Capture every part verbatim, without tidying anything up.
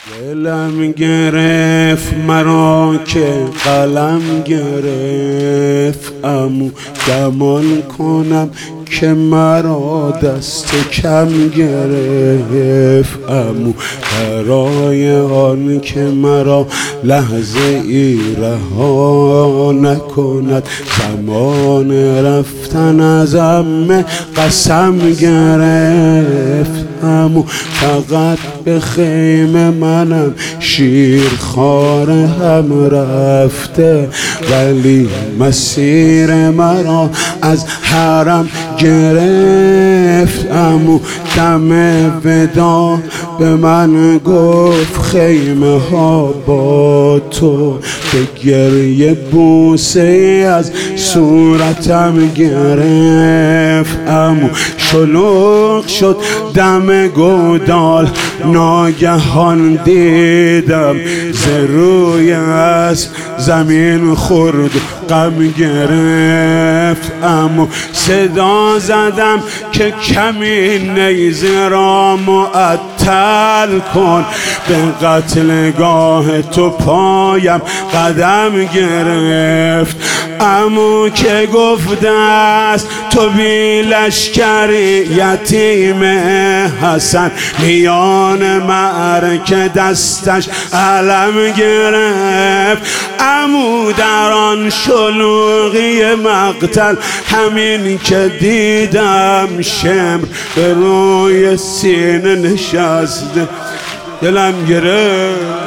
دلم گرفت مرا که قلم گرفت، عمو گمان کنم که مرا دست کم گرفت. عمو برای آن که مرا لحظه ای رها نکند، زمان رفتن ازم قسم گرفت. عمو فقط به خیمه منم شیرخوار هم رفته، ولی مسیر مرا از حرم گرفت. عمو دم ودا به من گفت خیمه ها با تو، به گریه بوسه از صورتم گرفت. عمو شلوغ شد دم گودال، ناگهان دیدم ز روی اسب زمین خورد غم گرفت. عمو صدا زدم که کمی نیزه را معطل کن، به قتلگاه تو پایم قدم گرفت. عمو که گفته است تو بی لشکری یتیم حسن، میان معرکه دستش علم گرفت. عمو در آن شلوغی مقتل همین که دیدم شمر به روی سینه نشسته، دلم گرفت.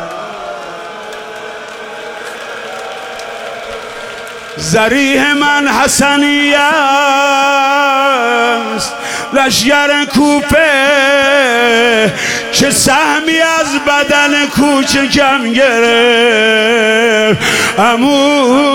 ذریح من حسنی است لشگر کوفه، که سهمی از بدن کوچکم گرفت. عمو